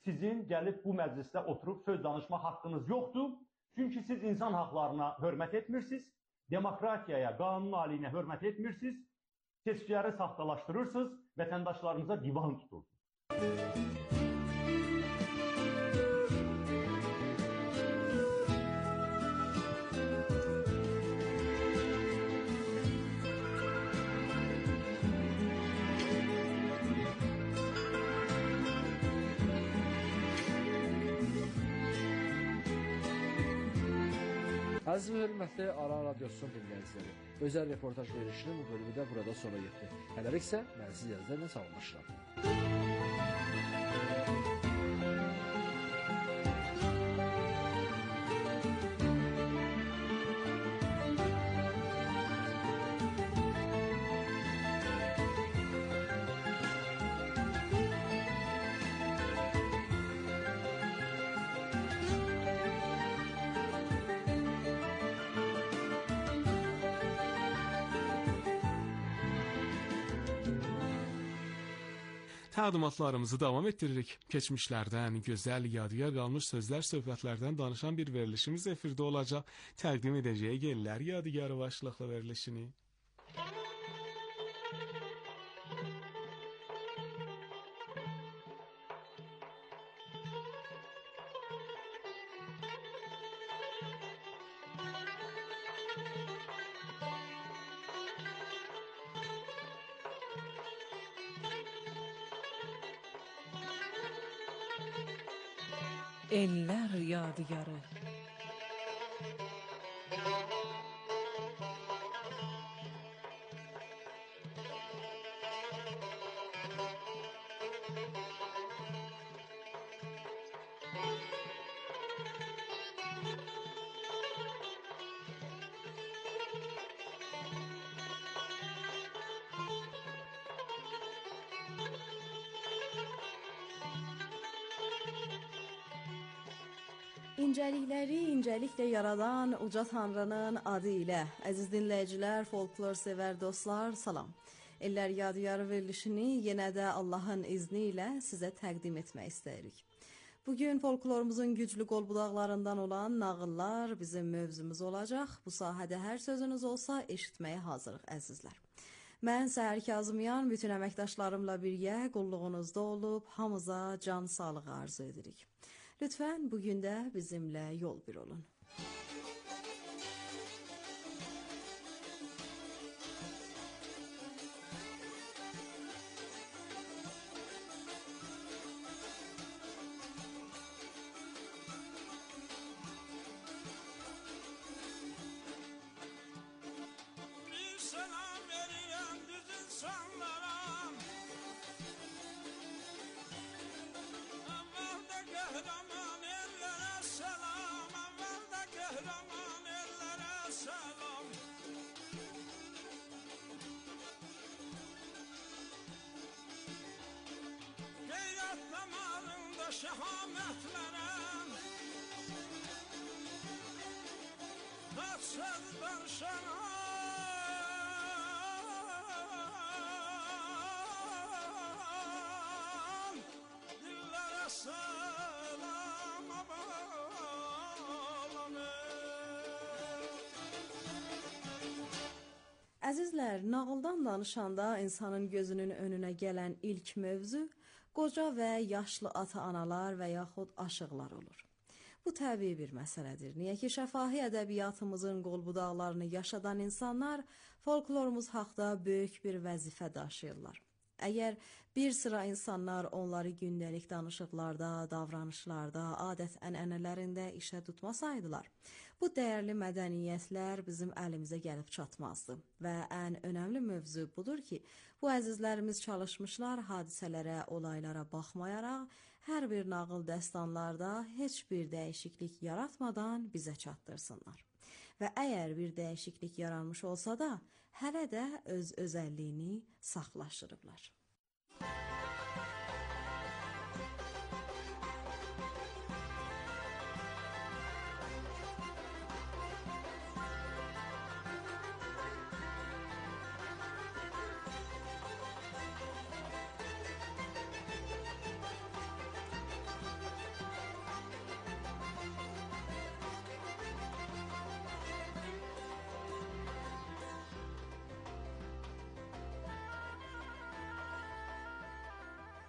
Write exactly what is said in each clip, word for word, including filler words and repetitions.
sizin gəlib bu məclisdə oturub söz danışma haqqınız yoxdur. Çünki siz insan haqlarına hörmət etmirsiniz, demokratiyaya, qanun aliyinə hörmət etmirsiniz, seçkiləri saxtalaşdırırsınız, vətəndaşlarımıza divan tutursunuz. Əziz və hörmətli Aran Radiosunun dinləyiciləri, özəl reportaj verilişinin bu bölümü də burada sona yetdi. Hələlik isə mən siz yazılarla sağollaşıram. Təqdimatlarımızı davam etdiririk. Keçmişlərdən, gözəl, yadigar qalmış sözlər, söhbətlərdən danışan bir verilişimiz efirdə olacaq. Təqdim edəcəyik Ellər Yadigarı başlıqlı verilişini. Ellər Yadigarı. İncəlikləri incəliklə yaradan uca Tanrının adı ilə. Əziz dinləyicilər, folklor sevər dostlar, salam. Ellər Yadigarı verilişini yenə də Allahın izni ilə sizə təqdim etmək istəyirik. Bugün folklorumuzun güclü qolbudaqlarından olan nağıllar bizim mövzumuz olacaq. Bu sahədə hər sözünüz olsa eşitməyə hazırıq əzizlər. Mən Səhər Kazımyan bütün əməkdaşlarımla birgə qulluğunuzda olub hamıza can sağlığı arzu edirik. Lütfən bugün də bizimlə yol bir olun. Şehametlerem tatsız danışan dillere selam Əzizlər, nağıldan danışanda insanın gözünün önünə gələn ilk mövzu qoca və yaşlı ata-analar və yaxud aşıqlar olur. Bu təbii bir məsələdir. Niyə ki, şəfahi ədəbiyyatımızın qolbudaqlarını yaşadan insanlar folklorumuz haqda böyük bir vəzifə daşıyırlar. Əgər bir sıra insanlar onları gündəlik danışıqlarda, davranışlarda, adət-ənənələrində işə tutmasaydılar, bu dəyərli mədəniyyətlər bizim əlimizə gəlib çatmazdı. Və ən önəmli mövzu budur ki, bu əzizlərimiz çalışmışlar hadisələrə, olaylara baxmayaraq, hər bir nağıl dəstanlarda heç bir dəyişiklik yaratmadan bizə çatdırsınlar. Və əgər bir dəyişiklik yaranmış olsa da, hələ də öz özəlliyini saxlaşdırıblar.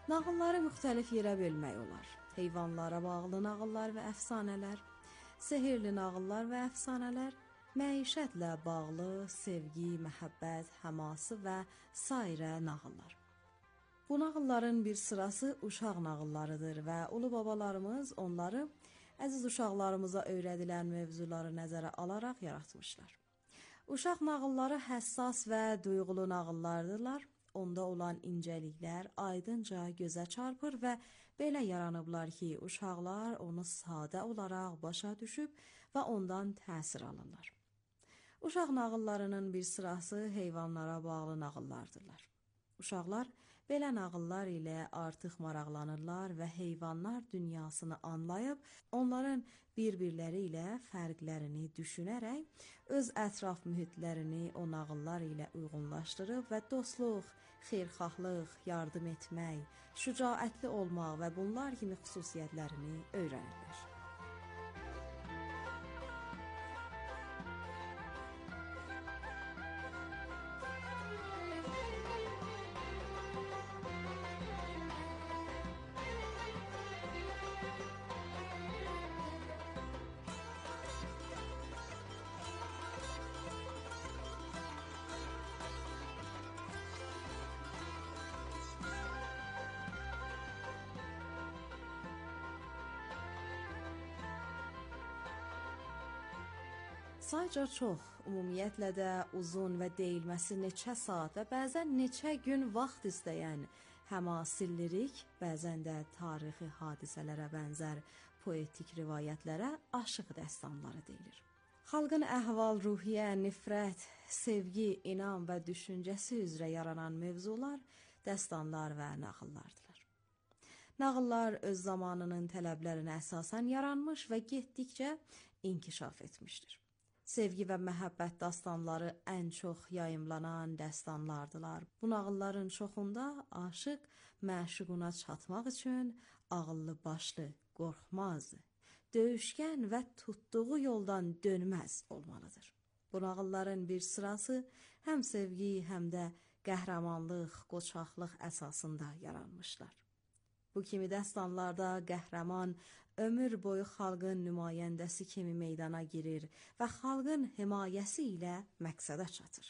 Nağılları müxtəlif yerə bölmək olar. Heyvanlara bağlı nağıllar və əfsanələr, sehirli nağıllar və əfsanələr, məişətlə bağlı sevgi, məhəbbət, həması və sairə nağıllar. Bu nağılların bir sırası uşaq nağıllarıdır və ulu babalarımız onları əziz uşaqlarımıza öyrədilən mövzuları nəzərə alaraq yaratmışlar. Uşaq nağılları həssas və duyğulu nağıllardırlar. Onda olan incəliklər aydınca gözə çarpır və belə yaranıblar ki, uşaqlar onu sadə olaraq başa düşüb və ondan təsir alırlar. Uşaq nağıllarının bir sırası heyvanlara bağlı nağıllardırlar. Uşaqlar belə nağıllar ilə artıq maraqlanırlar və heyvanlar dünyasını anlayıb, onların bir-birləri ilə fərqlərini düşünərək, öz ətraf mühitlərini o nağıllar ilə uyğunlaşdırıb və dostluq, xeyirxahlıq, yardım etmək, şücaətli olmaq və bunlar kimi xüsusiyyətlərini öyrənirlər. Sayca çox, ümumiyyətlə də uzun və deyilməsi neçə saat və bəzən neçə gün vaxt istəyən həmasil lirik, bəzən də tarixi hadisələrə bənzər poetik rivayətlərə aşıq dəstanları deyilir. Xalqın əhval-ruhiyyə, nifrət, sevgi, inam və düşüncəsi üzrə yaranan mövzular, dəstanlar və nağıllardılar. Nağıllar öz zamanının tələblərinə əsasən yaranmış və getdikcə inkişaf etmişdir. Sevgi və məhəbbət dastanları ən çox yayımlanan dəstanlardılar. Bu nağılların çoxunda aşıq məşuquna çatmaq üçün ağıllı başlı, qorxmaz, döyüşkən və tutduğu yoldan dönməz olmalıdır. Bu nağılların bir sırası həm sevgi, həm də qəhrəmanlıq, qoçaqlıq əsasında yaranmışlar. Bu kimi dəstanlarda qəhrəman ömür boyu xalqın nümayəndəsi kimi meydana girir və xalqın himayəsi ilə məqsədə çatır.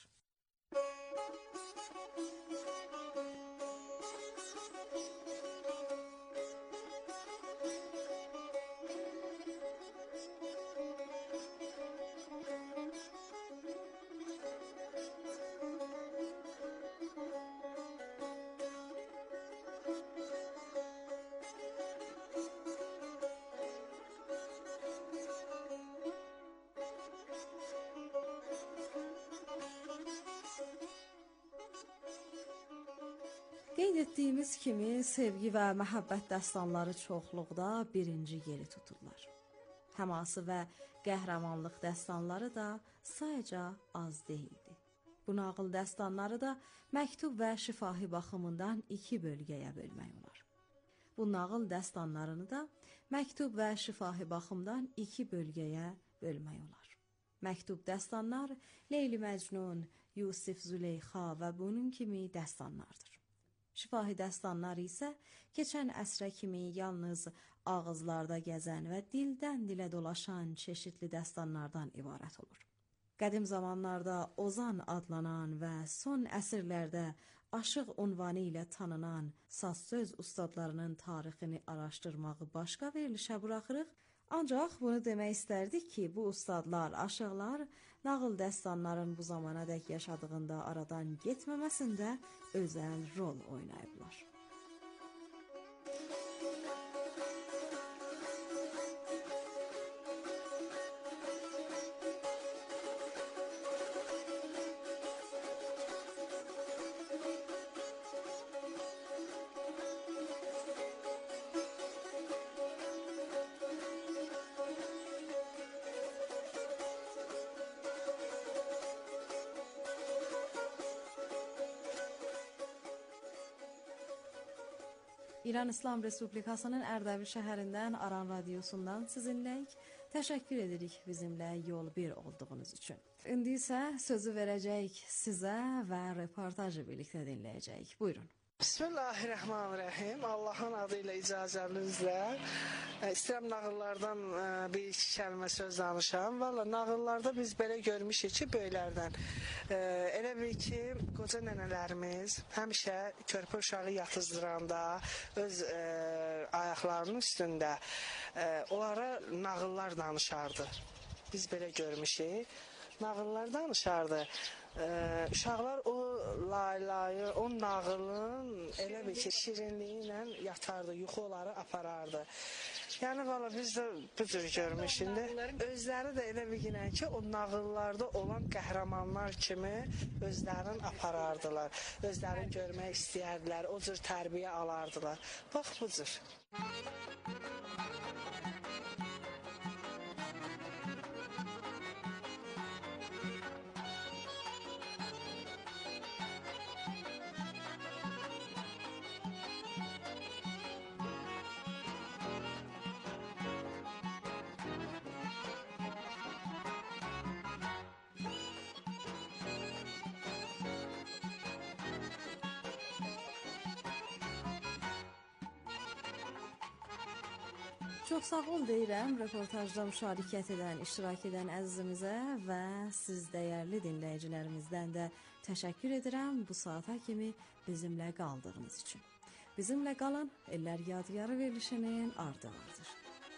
Qeyd etdiyimiz kimi, sevgi və məhəbbət dəstanları çoxluqda birinci yeri tuturlar. Həması və qəhrəmanlıq dəstanları da sayca az deyildi. Bu nağıl dəstanları da məktub və şifahi baxımından iki bölgəyə bölmək olar. Bu nağıl dəstanlarını da məktub və şifahi baxımdan iki bölgəyə bölmək olar. Məktub dəstanlar Leyli Məcnun, Yusif Züleyxa və bunun kimi dəstanlardır. Şifahi dəstanlar isə keçən əsrə kimi yalnız ağızlarda gəzən və dildən dilə dolaşan çeşitli dəstanlardan ibarət olur. Qədim zamanlarda Ozan adlanan və son əsrlərdə aşıq unvanı ilə tanınan saz-söz ustadlarının tarixini araşdırmağı başqa verilişə buraxırıq. Ancaq bunu demək istərdik ki, bu ustadlar, aşıqlar nağıl dəstanların bu zamana dək yaşadığında aradan getməməsində özəl rol oynayıblar. İran İslam Respublikasının Ərdəbil şəhərindən Aran Radiosundan sizinləyik. Təşəkkür edirik bizimlə yol bir olduğunuz üçün. İndi isə sözü verəcəyik sizə və reportajı birlikdə dinləyəcəyik. Buyurun. Bismillahirrahmanirrahim. Allahın adı ilə icazənizlə e, istəyirəm nağıllardan e, bir iki kəlmə söz danışam. Valla nağıllarda biz belə görmüşük ki, böyüklərdən. E, elə bil ki, qoca nənələrimiz həmişə körpə uşağı yatızdıranda öz e, ayaqlarının üstündə e, onlara nağıllar danışardı. Biz belə görmüşük. Nağıllar danışardı. Ee, uşaqlar o laylayı, o nağılın elə bir ki, şirinliyi ilə yatardı, yuxu onları aparardı. Yəni valla biz də bu cür görmüşük. Özləri də elə bir günə ki, o nağıllarda olan qəhrəmanlar kimi özlərini aparardılar. Özlərini görmək istəyərdilər, o cür tərbiyə alardılar. Bax bu cür. Çox sağ ol deyirəm reportajda müşarikət edən, iştirak edən əzizimizə və siz dəyərli dinləyicilərimizdən də təşəkkür edirəm bu saata kimi bizimlə qaldığınız üçün. Bizimlə qalın, Ellər Yadigarı verilişinin ardılardır.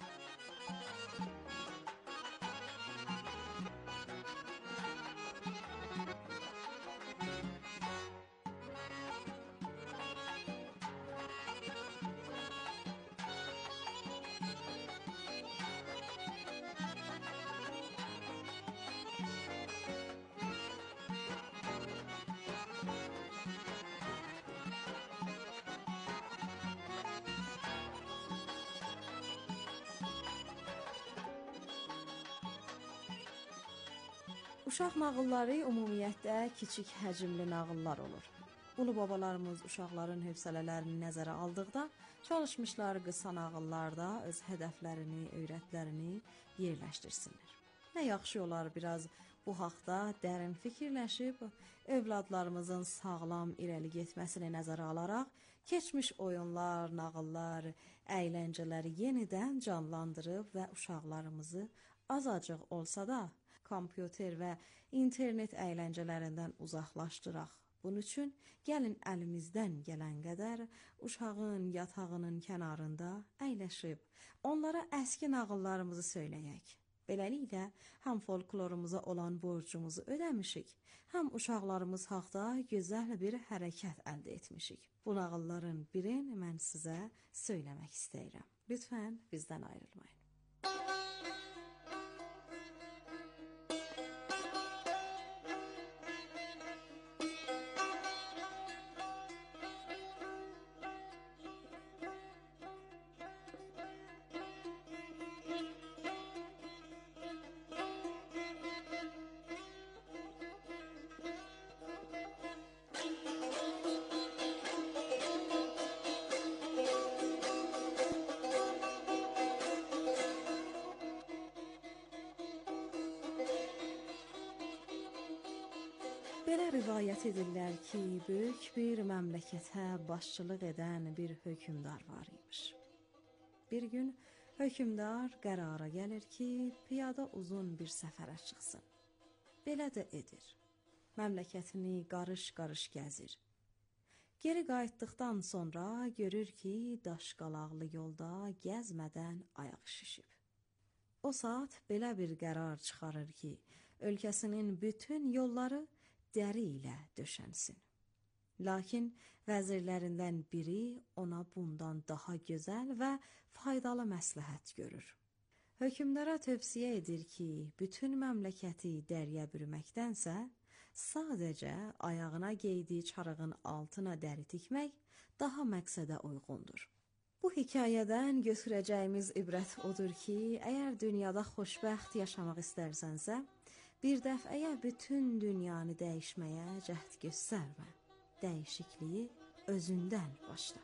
Uşaq nağılları ümumiyyətlə kiçik həcmli nağıllar olur. Ulu babalarımız uşaqların hövsələlərini nəzərə aldıqda çalışmışlar qısa nağıllarda öz hədəflərini, öyrətlərini yerləşdirsinlər. Nə yaxşı olar biraz bu haqda dərin fikirləşib, övladlarımızın sağlam irəli getməsini nəzərə alaraq keçmiş oyunlar, nağıllar, əyləncələri yenidən canlandırıb və uşaqlarımızı azacıq olsa da kompüter və internet əyləncələrindən uzaqlaşdıraq. Bunun üçün gəlin əlimizdən gələn qədər uşağın yatağının kənarında əyləşib, onlara əski nağıllarımızı söyləyək. Beləliklə, həm folklorumuza olan borcumuzu ödəmişik, həm uşaqlarımız haqda gözəl bir hərəkət əldə etmişik. Bu nağılların birini mən sizə söyləmək istəyirəm. Lütfən bizdən ayrılmayın. Belə rivayət edirlər ki, böyük bir məmləkətə başçılıq edən bir hökmdar var imiş. Bir gün hökmdar qərara gəlir ki, piyada uzun bir səfərə çıxsın. Belə də edir. Məmləkətini qarış-qarış gəzir. Geri qayıtdıqdan sonra görür ki, daşqalaqlı yolda gəzmədən ayaq şişib. O saat belə bir qərar çıxarır ki, ölkəsinin bütün yolları dəri ilə döşənsin. Lakin vəzirlərindən biri ona bundan daha gözəl və faydalı məsləhət görür. Hökmdara tövsiyə edir ki, bütün məmləkəti dəriyə bürüməkdənsə, sadəcə ayağına geydiyi çarığın altına dəri tikmək daha məqsədə uyğundur. Bu hekayədən götürəcəyimiz ibrət odur ki, əgər dünyada xoşbəxt yaşamaq istərsənsə, bir dəfəyə bütün dünyanı dəyişməyə cəhd göstərmə. Dəyişikliyi özündən başla.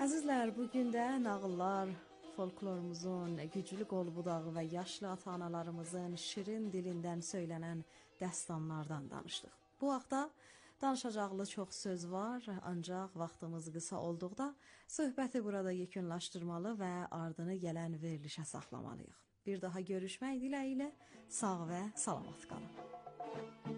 Əzizlər, bu gün də nağıllar, folklorumuzun güclü qol budağı və yaşlı ata-analarımızın şirin dilindən söylənən dəstanlardan danışdıq. Bu vaxtda danışacaqlı çox söz var, ancaq vaxtımız qısa olduqda söhbəti burada yekunlaşdırmalı və ardını gələn verilişə saxlamalıyıq. Bir daha görüşmək diləyilə sağ və salamat qalın.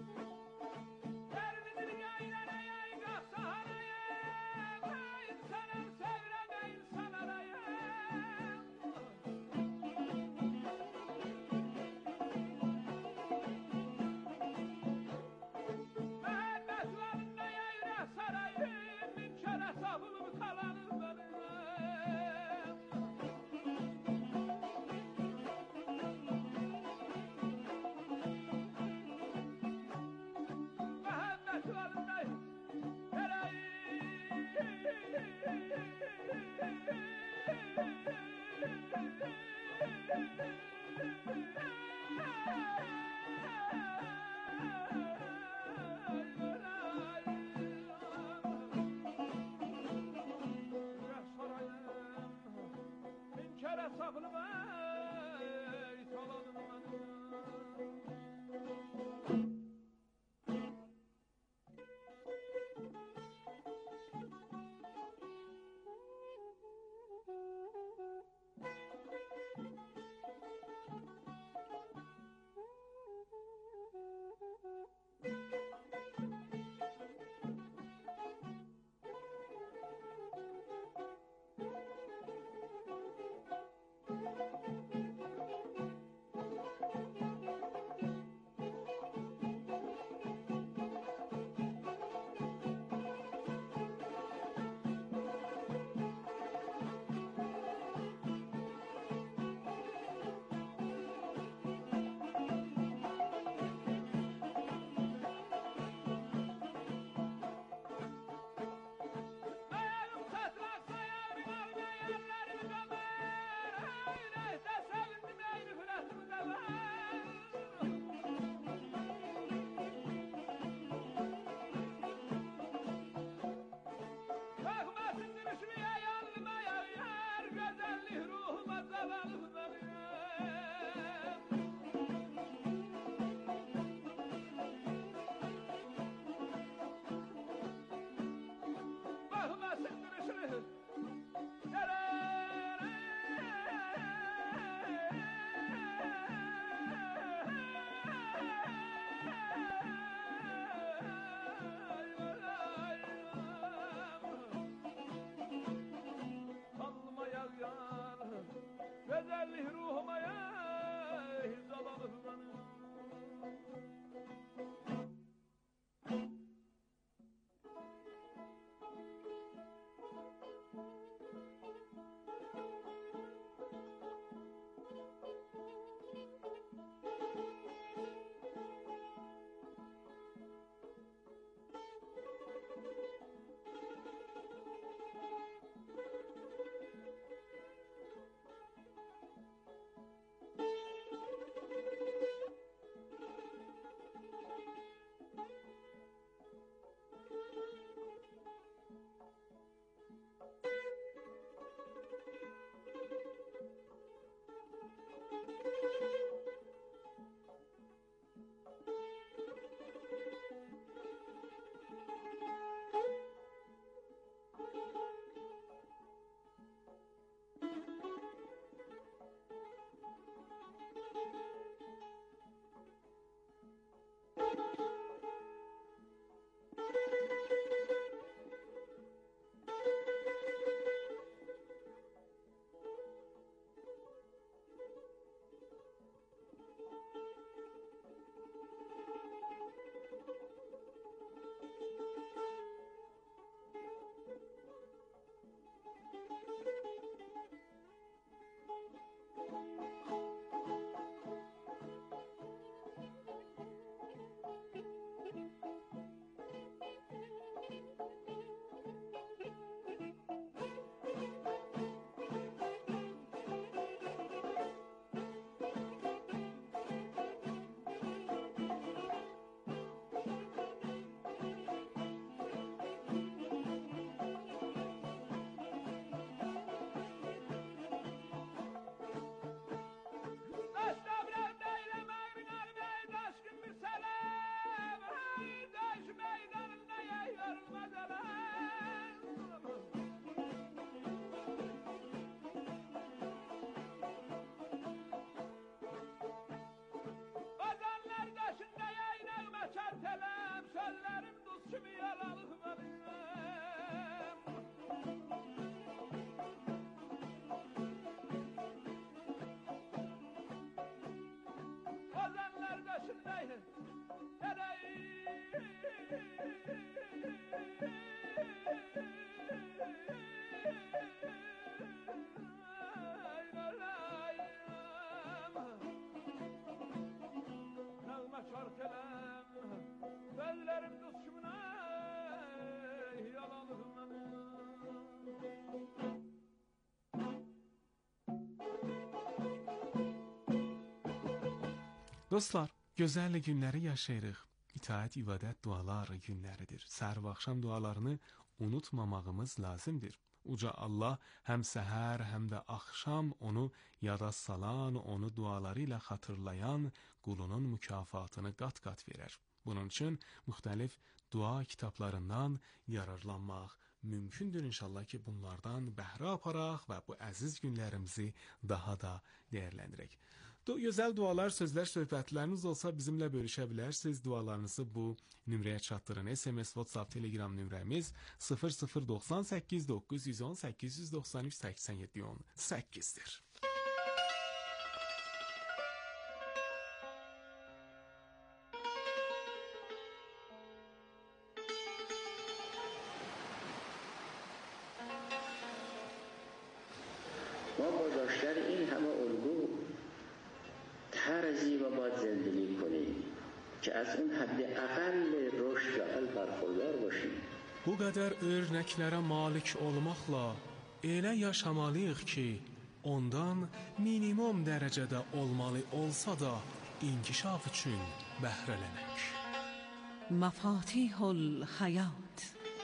gələn Bəzilərim qız kiminə yalanıq mənim Dostlar, gözəl günləri yaşayırıq. İtaət, ibadət, dualar günləridir. Səhər və axşam dualarını unutmamağımız lazımdır. Uca Allah həm səhər, həm də axşam onu yada salan, onu duaları ilə xatırlayan qulunun mükafatını qat-qat verər. Bunun üçün müxtəlif dua kitablarından yararlanmaq mümkündür inşallah ki, bunlardan bəhrə aparaq və bu əziz günlərimizi daha da dəyərləndirək. Gözəl dualar, sözlər, söhbətləriniz olsa bizimlə bölüşə bilərsiniz. Dualarınızı bu nömrəyə çatdırın. S M S, WhatsApp, Telegram nömrəmiz sıfır sıfır doxsan səkkiz doqquz yüz on səkkiz yüz doxsan üç səksən yeddi on səkkizdir. ما با داشتن این همه الگو طرزی و باید زندگی کنیم که از اون حد اقل رشد و اقل برخوردار باشیم. Bu qədər örnəklərə malik olmaqla elə yaşamalıyıq ki, ondan minimum dərəcədə olmalı olsa da inkişaf üçün bəhrələnək. مفاتيح الحياة.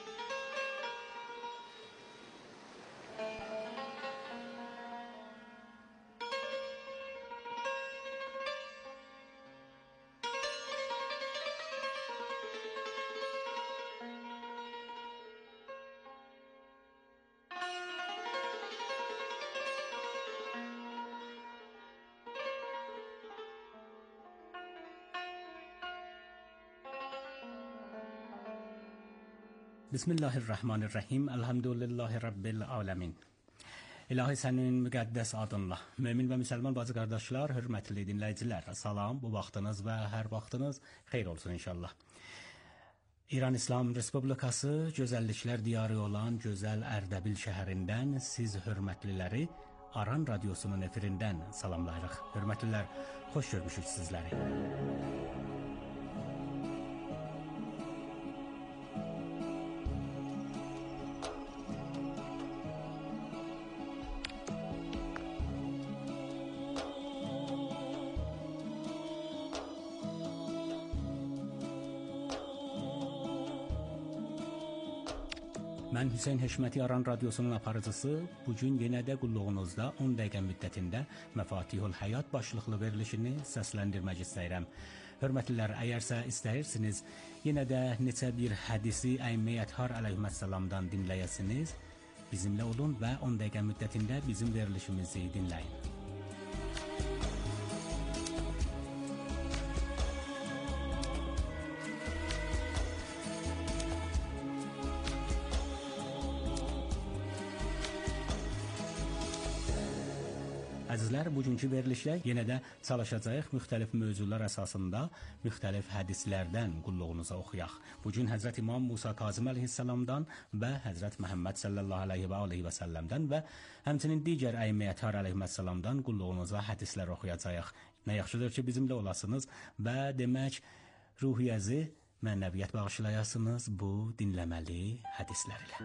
Bismillahirrahmanirrahim. Elhamdülillahi Rabbil alemin. İlahi sənin müqəddəs adınla. Mömin və müsəlman bacı qardaşlar, hörmətli dinləyicilər, salam, bu vaxtınız və hər vaxtınız xeyir olsun inşallah. İran İslam Respublikası gözəlliklər diyarı olan gözəl Ərdəbil şəhərindən siz hörmətliləri Aran radiosunun efirindən salamlayırıq. Hörmətlilər, xoş görmüşük sizləri. Mən Hüseyn Heşməti Aran Radiosunun aparıcısı bugün yenə də qulluğunuzda on dəqiqə müddətində Məfatihul Həyat başlıqlı verilişini səsləndirmək istəyirəm. Hörmətlilər, əgərsə istəyirsiniz, yenə də neçə bir hədisi Əimə Əthar əleyhissalamdan dinləyəsiniz, bizimlə olun və on dəqiqə müddətində bizim verilişimizi dinləyin. Əzizlər, bugünkü verilişdə yenə də çalışacağıq müxtəlif mövzular əsasında müxtəlif hədislərdən qulluğunuza oxuyaq. Bugün Həzrət İmam Musa Kazım əleyhissalamdan və Həzrət Məhəmməd sallallahu aleyhi və aleyhi və səlləmdən və həmçinin digər Əimə Əthar əleyhissalamdan qulluğunuza hədislər oxuyacağıq. Nə yaxşıdır ki, bizimlə olasınız və demək ruhiyyəzi mənəviyyət bağışlayasınız bu dinləməli hədislər ilə.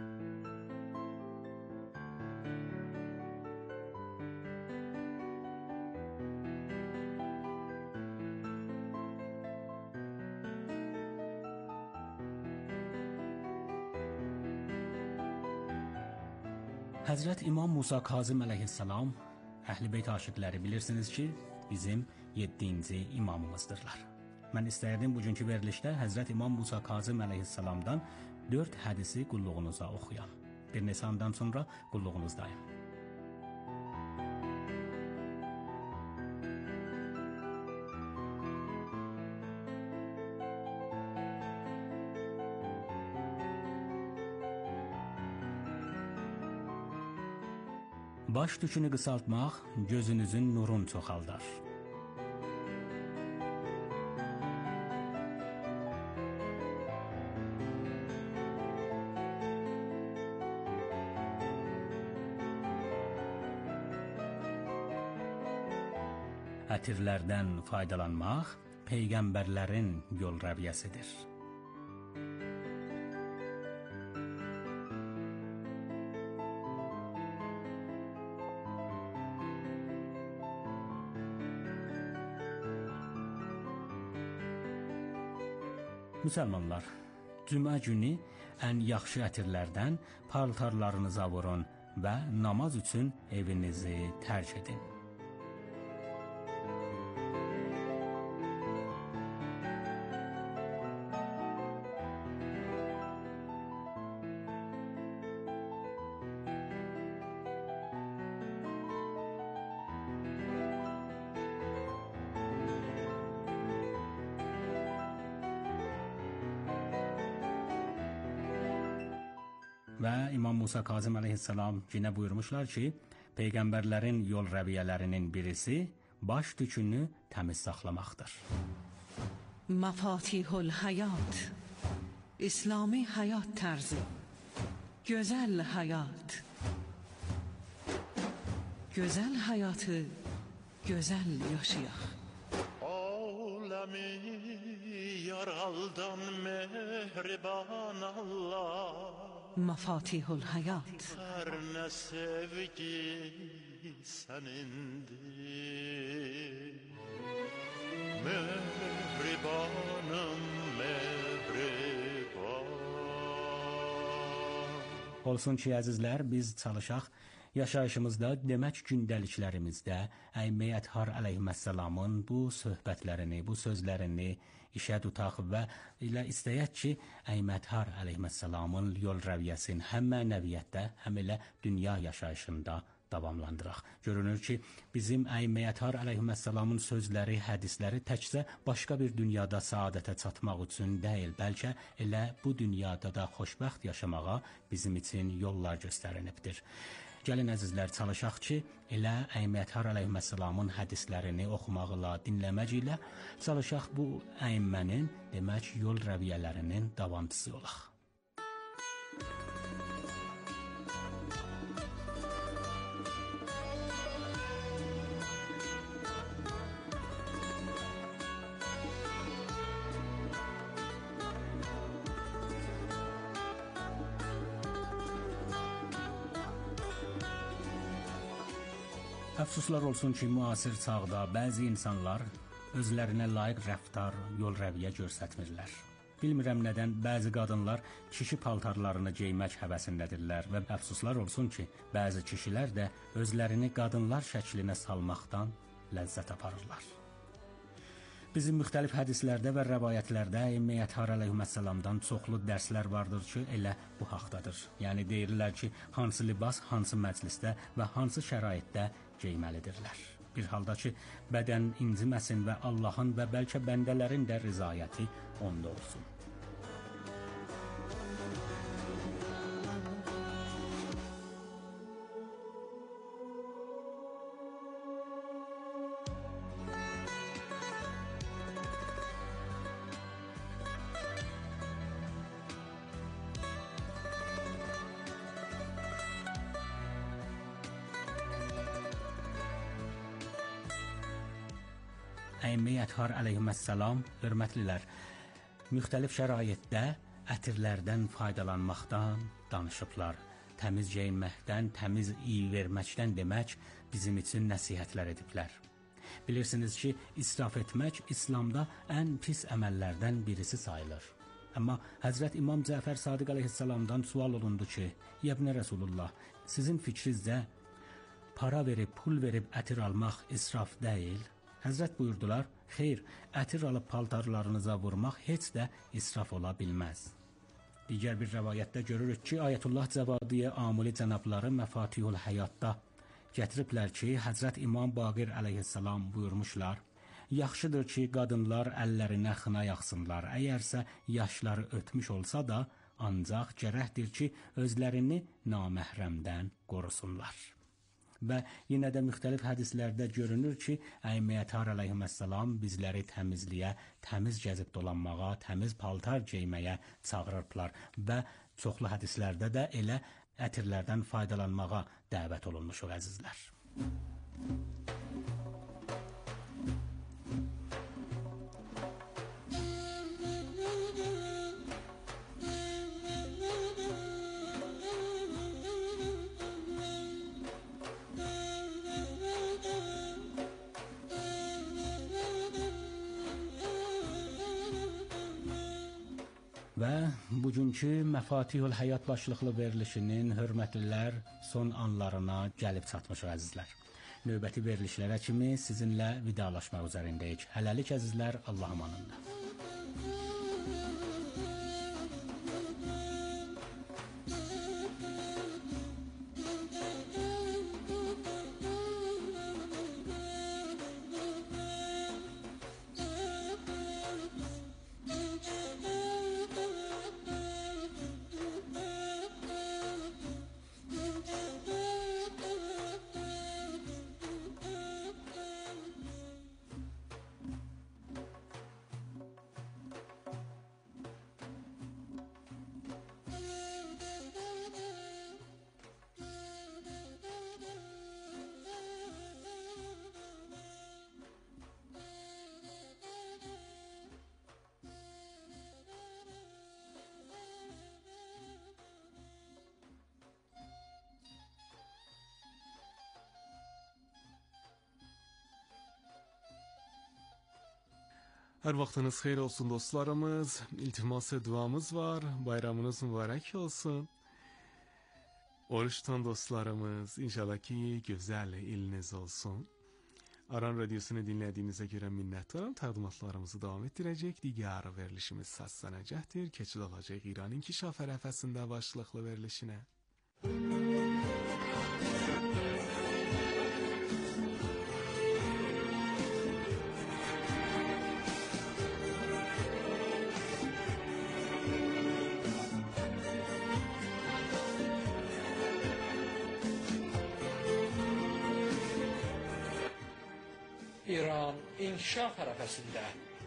Həzrət İmam Musa Kazım əleyhissalam, Əhl-i Beyt aşiqləri bilirsiniz ki, bizim yeddinci imamımızdırlar. Mən istəyirdim bugünkü verilişdə Həzrət İmam Musa Kazım əleyhissalamdan dörd hədisi qulluğunuza oxuyam. Bir neçə andan sonra qulluğunuzdayım. Baş tükünü qısaltmaq gözünüzün nurunu çoxaldar. Ətirlərdən faydalanmaq peyğəmbərlərin yol rəviyyəsidir. Müsəlmanlar, cümə günü ən yaxşı ətirlərdən paltarlarınıza vurun və namaz üçün evinizi tərk edin. Və İmam Musa Kazım əleyhissalam yenə buyurmuşlar ki, peyğəmbərlərin yol rəviyyələrinin birisi baş tükünü təmiz saxlamaqdır. Mafatihul Hayat, İslami həyat tərzi, gözəl həyat, gözəl həyatı gözəl yaşayaq. Aləmi yaraldan mehriban Allah, Mafatihul Hayat. Hər nə sevgi sənindir, mehribanım mehriban. Olsun ki, əzizlər, biz çalışaq yaşayışımızda, demək gündəliklərimizdə Əimə Əthar əleyhissalamın bu söhbətlərini, bu sözlərini işə tutaq və elə istəyək ki, Əimə Əthar əleyhissalamın yol rəviyyəsini həm mənəviyyətdə, həm elə dünya yaşayışında davamlandıraq. Görünür ki, bizim Əimə Əthar əleyhissalamın sözləri, hədisləri təkcə başqa bir dünyada saadətə çatmaq üçün deyil, bəlkə elə bu dünyada da xoşbəxt yaşamağa bizim üçün yollar göstərilibdir. Gəlin əzizlər, çalışaq ki, elə Əimə Əthar əleyhissalamın hədislərini oxumaqla, dinləməklə çalışaq bu əimmənin, demək, yol rəviyyələrinin davamçısı olaq. Əfsuslar olsun ki, müasir çağda bəzi insanlar özlərinə layiq rəftar, yol rəviyyə göstərmirlər. Bilmirəm nədən bəzi qadınlar kişi paltarlarını geymək həvəsindədirlər və əfsuslar olsun ki, bəzi kişilər də özlərini qadınlar şəklinə salmaqdan ləzzət aparırlar. Bizim müxtəlif hədislərdə və rəvayətlərdə Əimə Əthar əleyhissalamdan çoxlu dərslər vardır ki, elə bu haqdadır. Yəni deyirlər ki, hansı libas, hansı məclisdə və hansı şəraitdə geyməlidirlər. Bir halda ki, bədən inciməsin və Allahın və bəlkə bəndələrin də rızayəti onda olsun. Əimə Əthar əleyhissalam, hörmətlilər, müxtəlif şəraitdə ətirlərdən faydalanmaqdan danışıblar. Təmiz geyinməkdən, təmiz iyi verməkdən demək bizim üçün nəsihətlər ediblər. Bilirsiniz ki, israf etmək İslamda ən pis əməllərdən birisi sayılır. Amma Həzrət İmam Cəfər Sadiq əleyhissalamdan sual olundu ki, Yəbnə Rəsulullah, sizin fikrinizdə para verib, pul verib ətir almaq israf deyil? Həzrət buyurdular, xeyr, ətir alıb paltarlarınıza vurmaq heç də israf ola bilməz. Digər bir rəvayətdə görürük ki, Ayətullah Cəvadiyə Amuli cənabları Məfatihul Həyatda gətiriblər ki, Həzrət İmam Baqir əleyhissalam buyurmuşlar, yaxşıdır ki, qadınlar əllərinə xına yaxsınlar, əgərsə yaşları ötmüş olsa da, ancaq gərəkdir ki, özlərini naməhrəmdən qorusunlar. Və yenə də müxtəlif hədislərdə görünür ki, Əimə Əthar əleyhissalam bizləri təmizliyə, təmiz gəzib dolanmağa, təmiz paltar geyməyə çağırırlar və çoxlu hədislərdə də elə ətirlərdən faydalanmağa dəvət olunmuşuq əzizlər. Və bugünkü Məfatihul Həyat başlıqlı verilişinin hörmətlilər son anlarına gəlib çatmışıq əzizlər. Növbəti verilişlərə kimi sizinlə vidalaşmaq üzərindəyik. Hələlik əzizlər, Allah amanında. Hər vaxtınız xeyir olsun dostlarımız. İltimas-ı duamız var. Bayramınız mübarək olsun. Oruç tutan dostlarımız, inşallah ki güzel iliniz olsun. Aran Radyosunu dinlədiyinizə görə minnətdaram. Təqdimatlarımızı davam etdirəcək. Digər verilişimiz səslənəcəkdir. Keçid olacaq İran İnkişaf ərəfəsində başlıqlı verilişinə. İran inkişaf ərəfəsində.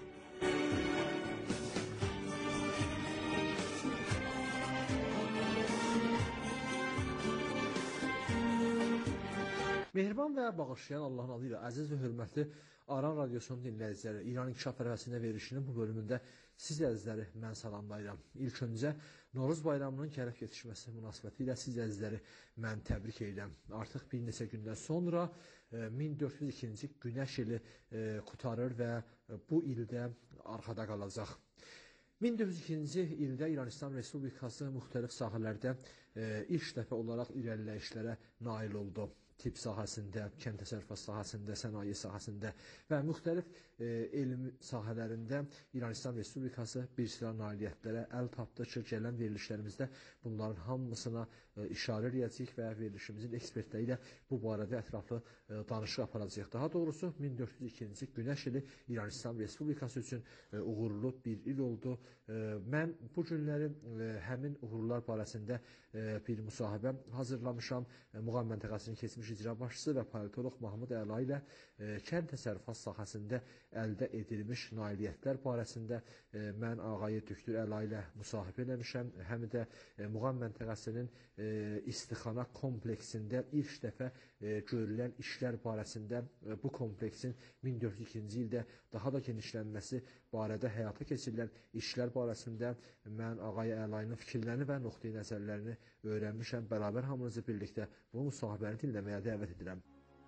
Mehriban və bağışlayan Allahın adı ilə əziz və hörmətli Aran Radyosunun dinləyiciləri, İran İnkişaf ərəfəsində verilişinin bu bölümündə siz əzizləri mən salamlayıram. İlk öncə Noruz bayramının gəlib yetişməsi münasibəti ilə siz əzizləri mən təbrik edirəm. Artıq bir neçə gündən sonra min dörd yüz ikinci günəş ili qutarır və bu ildə arxada qalacaq. min dörd yüz ikinci ildə İran İslam Respublikası müxtəlif sahələrdə ilk dəfə olaraq irəliləyişlərə nail oldu. Tibb sahəsində, kənd təsərrüfatı sahəsində, sənaye sahəsində və müxtəlif e, elm sahələrində İran İslam Respublikası bir sıra nailiyyətlərə əl tapdı ki, gələn verilişlərimizdə bunların hamısına e, işarə edəcəyik və verilişimizin ekspertləri ilə bu barədə ətraflı e, danışıq aparacağıq. Daha doğrusu min dörd yüz ikinci günəş ili İran İslam Respublikası üçün e, uğurlu bir il oldu. E, mən bu günləri e, həmin uğurlar barəsində e, bir müsahibə hazırlamışam. E, Muğam məntəqəsinin keçmiş icra başçısı və politoloq Mahmud Əla ilə e, kənd təsərrüfat sahəsində əldə edilmiş nailiyyətlər barəsində e, mən ağayı Dükdür Əla ilə müsahibə eləmişəm. Həm də e, Muğam məntəqəsinin e, istixana kompleksində ilk dəfə e, görülən işlər barəsində e, bu kompleksin min dörd yüz ikinci ildə daha da genişlənməsi barədə həyata keçirilən işlər barəsində mən ağayı Əlayının fikirlərini və nöqteyi nəzərlərini öyrənmişəm. Bərabər hamınızı birlikdə bu müsahibəni dinləməyə dəvət edirəm.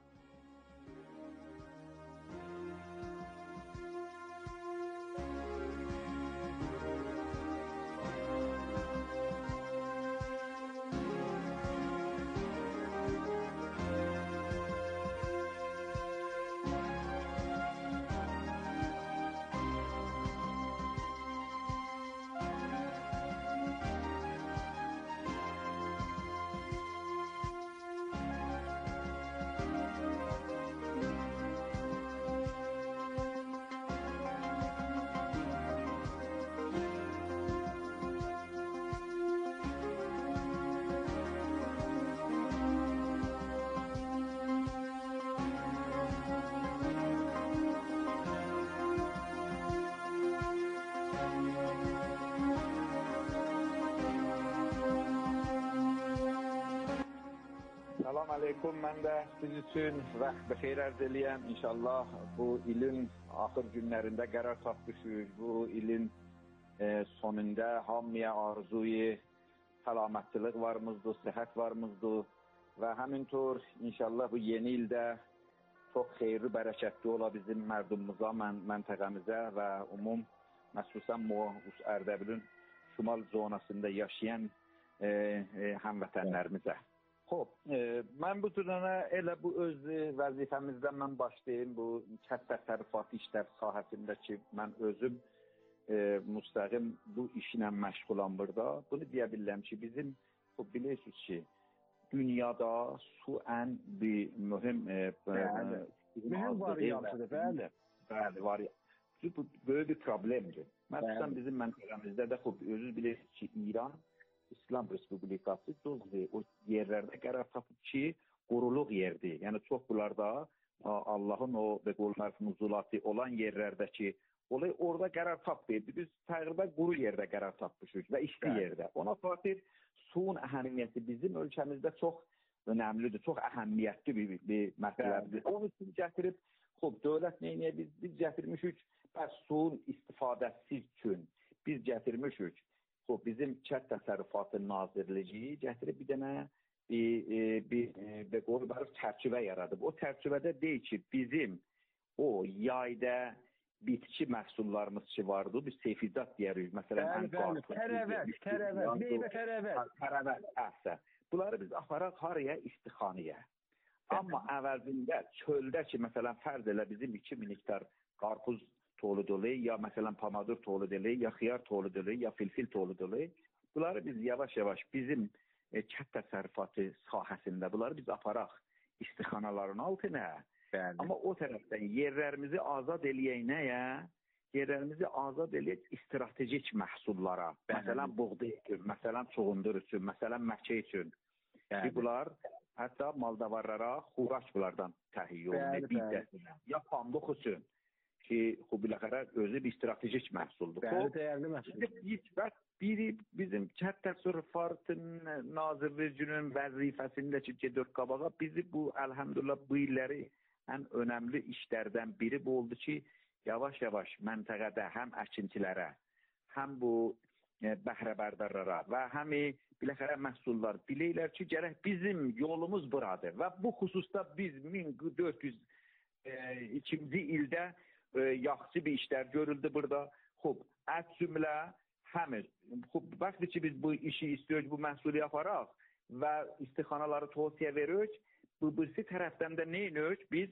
Salam aleykum, mən də siz üçün vaxt bexeyr ərz eləyəm. İnşallah bu ilin axır günlərində qərar tapmışıq. Bu ilin e, sonunda hamıya arzuyu səlamətçilik varımızdır, sıhhat varımızdır və həmintor inşallah bu yeni ildə çox xeyirli, bərəkətli ola bizim mərdumumuza, mən, məntəqəmizə və umum məxsusən Ərdəbilin şimal zonasında yaşayan e, e, həmvətənlərimizə. Xoş, e, mən bu türənə elə bu öz vəzifəmizdən mən başlayayım, bu kənd təsərrüfatı işlər sahəsində ki, mən özüm e, müstəqim bu işlə məşğulam burada. Bunu deyə bilirəm ki, bizim bu bilirsiniz ki, dünyada su ən bir mühüm e, bəli, mühüm variantıdır, bəli. Bəli, variant. Bu böyük bir problemdir. Məsələn, bizim məntəqəmizdə də xub, özünüz bilirsiniz ki, İran İslam Respublikası Dozvi o yerlərdə qərar tapıb ki, quruluq yerdir. Yəni, çox bunlarda Allahın o beqollar nuzulatı olan yerlərdəki olay orada qərar tapıb. Biz təqribən quru yerdə qərar tapmışıq və isti yerdə. Ona xatir suyun əhəmiyyəti bizim ölkəmizdə çox önəmlidir, çox əhəmiyyətli bir, bir məsələdir. Onun üçün gətirib, xub, dövlət neyniyə biz, biz gətirmişik, bəs suyun istifadəsi üçün biz gətirmişik. Xub, bizim Kənd Təsərrüfatı Nazirliyi gətirib bir dənə bir, bir, bir, bir çərçivə yaradıb. O çərçivədə deyil ki, bizim o yayda bitki məhsullarımız ki vardı, biz seyfidat deyirik. Məsələn, bəli, bəli, tərəvət, tərəvət, meyvə tərəvət. Tərəvət, əhsən. Bunları biz aparaq haraya? İstixanıya. Amma əvəzində çöldə ki, məsələn, fərz elə bizim iki min hektar qarpuz tohulu dolu, ya məsələn pomadur tohulu dolu, ya xiyar tohulu dolu, ya filfil tohulu dolu. Bunları biz yavaş-yavaş bizim e, kənd təsərrüfatı sahəsində bunları biz aparaq istixanaların altına. Bəli. Amma o tərəfdən yerlərimizi azad eləyək nəyə? Yerlərimizi azad eləyək strategik məhsullara. Bəli. Məsələn, buğday üçün, məsələn, çuğundur üçün, məsələn, məkə üçün. Bəli. Bunlar hətta maldavarlara xuraç bunlardan təhiyyə olunur, bidəsinə. Ya pambıq üçün. Ki, bu biləxərə özü bir strategik məhsuldur. Bəli, dəyərli məhsuldur. Biri bizim Kənd Təsərrüfatı Nazirliyinin vəzifəsindəki gedir qabağa, bizi bu, əlhəmdülillah, bu illəri ən önəmli işlərdən biri bu oldu ki, yavaş-yavaş məntəqədə həm əkinçilərə, həm bu e, bəhrəbərdarlara və həm biləxərə məhsullar bilirlər ki, gərək bizim yolumuz buradır. Və bu xüsusda biz min dörd yüz ikinci ildə e, yaxşı bir işlər görüldü burada. Xub, ət cümlə həmiz. Xub, bəxtdir ki, biz bu işi istiyoruz, bu məhsulu yaparaq və istixanaları tövsiyə veririk. Bu birisi tərəfdən də nə edirik? Biz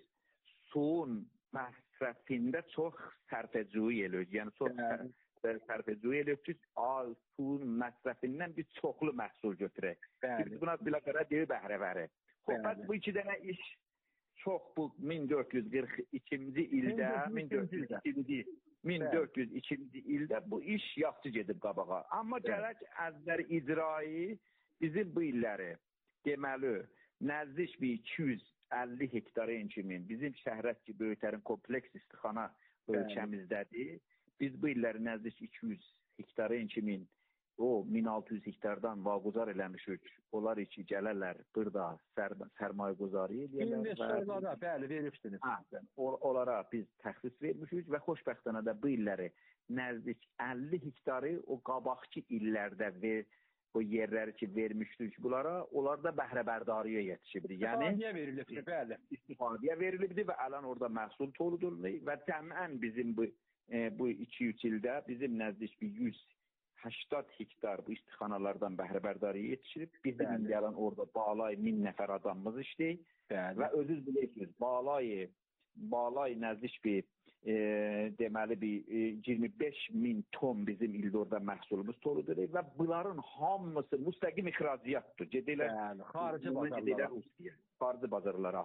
suyun məsrəfində çox sərfəcuy edirik. Yəni, çox sərfəcuy edirik ki, suyun məsrəfindən biz çoxlu məhsul götürək. Biz buna biləqərə deyir bəhrəvəri. Xub, bəs bu iki dənə iş çox bu min dörd yüz qırx ikinci ildə, min dörd yüz ikinci, min dörd yüz ikinci ildə bu iş yaxşı gedib qabağa. Amma gərək əzlər icrayı bizim bu illəri deməli, nəzdiş bir iki yüz əlli hektarın kimin bizim şəhrət ki, böyüklərin kompleks istixana ölkəmizdədir. Biz bu illəri nəzdiş iki yüz hektarın kimin o min altı yüz hektardan vaquzar eləmişik. Onlar iki gələrlər burada sər sərmayə quzarı eləyərlər. İnvestorlara, bəli, veribsiniz. Hə, onlara biz təxsis vermişik və xoşbəxtənə də bu illəri nəzdik əlli hektarı o qabaqki illərdə ver, o yerləri ki vermişdik bunlara, onlar da bəhrəbərdarıya yetişibdir. Yəni, istifadəyə verilibdir, bəli. İstifadəyə verilibdir və ələn orada məhsul toxudulur və təmən bizim bu, e, bu iki üç ildə bizim nəzdik bir yüz səksən hektar bu istixanalardan bəhrəbərdarıya yetişirib. Bizim indi yalan orada balay min nəfər adamımız işləyik. Və özünüz bilirsiniz, balay, balay nəzdik bir e, deməli bir e, iyirmi beş min ton bizim ildə orada məhsulumuz toxudur və bunların hamısı müstəqim ixraciyatdır. Gedirlər xarici bazarlara. Xarici bazarlara.